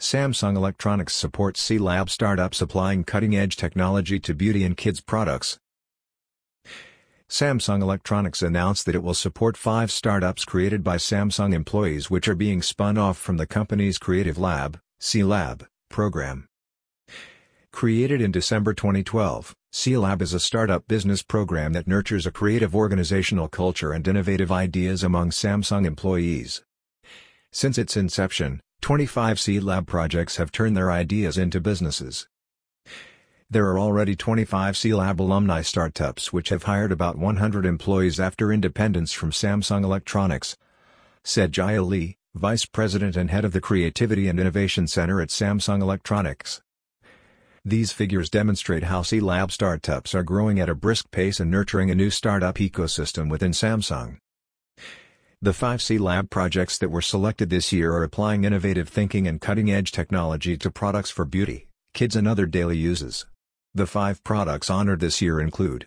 Samsung Electronics supports C-Lab startup supplying cutting-edge technology to beauty and kids products. Samsung Electronics announced that it will support 5 startups created by Samsung employees which are being spun off from the company's Creative Lab, C-Lab, program. Created in December 2012, C-Lab is a startup business program that nurtures a creative organizational culture and innovative ideas among Samsung employees. Since its inception, 25 C-Lab projects have turned their ideas into businesses. There are already 25 C-Lab alumni startups which have hired about 100 employees after independence from Samsung Electronics, said Jaya Lee, Vice President and Head of the Creativity and Innovation Center at Samsung Electronics. These figures demonstrate how C-Lab startups are growing at a brisk pace and nurturing a new startup ecosystem within Samsung. The 5 C-Lab projects that were selected this year are applying innovative thinking and cutting-edge technology to products for beauty, kids and other daily uses. The 5 products honored this year include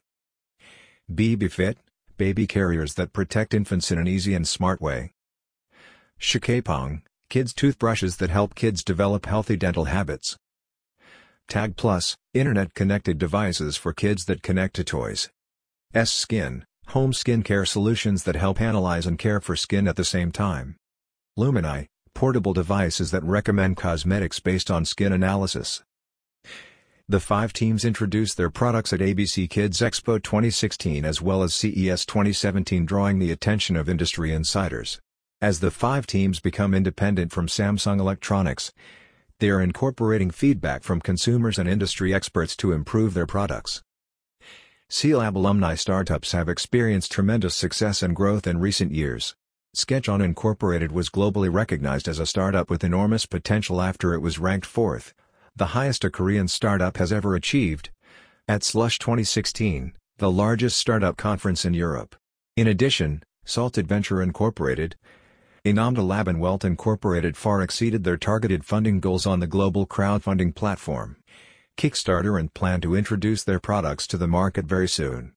BabyFit, baby carriers that protect infants in an easy and smart way. Shikapong, kids toothbrushes that help kids develop healthy dental habits. Tag Plus, internet-connected devices for kids that connect to toys. S-Skin, home skincare solutions that help analyze and care for skin at the same time. Lumini, portable devices that recommend cosmetics based on skin analysis. The 5 teams introduced their products at ABC Kids Expo 2016 as well as CES 2017, drawing the attention of industry insiders. As the 5 teams become independent from Samsung Electronics, they are incorporating feedback from consumers and industry experts to improve their products. C-Lab alumni startups have experienced tremendous success and growth in recent years. Sketch-On Incorporated was globally recognized as a startup with enormous potential after it was ranked 4th, the highest a Korean startup has ever achieved, at Slush 2016, the largest startup conference in Europe. In addition, Salted Venture Incorporated, Enamda Lab and Welt Incorporated far exceeded their targeted funding goals on the global crowdfunding platform Kickstarter and plan to introduce their products to the market very soon.